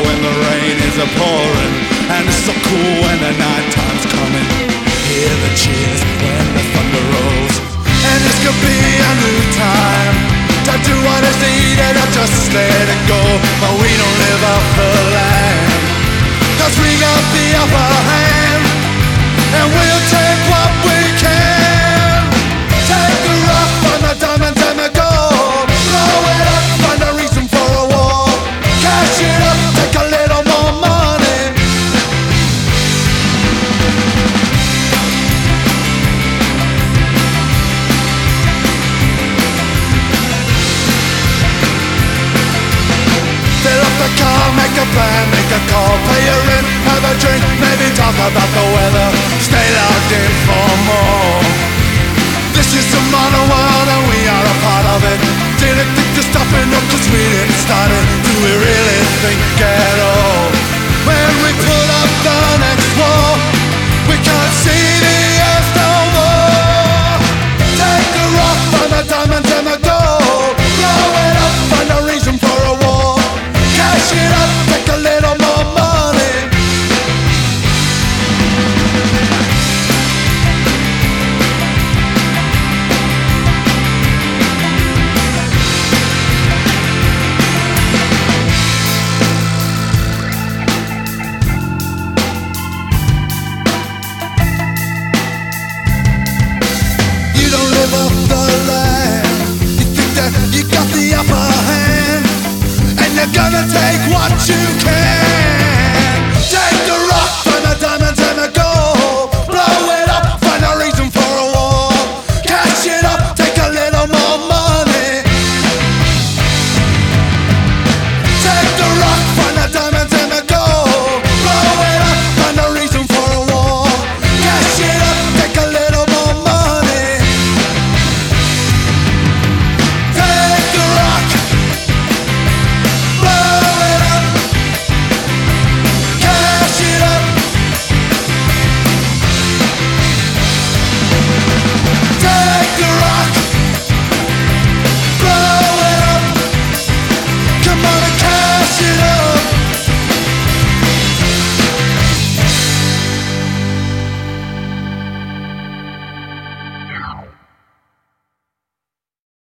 when the rain is a-pouring, and it's so cool when the night time's coming. Hear the cheers when the thunder rolls, and this could be a new time to do what is needed or just let it go. But we don't live off the land, 'cause we got the upper hand, and we'll take what we can. Take the rock from the diamonds and the gold, blow it up, find a reason for a war. Cash it up, take a little more money. Fill up the car, make a plan, make a call, pay your rent, have a drink, maybe talk about the weather. Stay logged in for more. This is the modern world and we are a part of it. Didn't think to stop it, no, 'cause we didn't start it. Do we really think at all? When we put up the next wall, we can't see the earth no more. Take the rock from the diamonds and the gold, blow it up, find a reason for a war. Cash it up, take a little more money. You don't live off the land, you think that you got the upper hand, and you're gonna take what you can.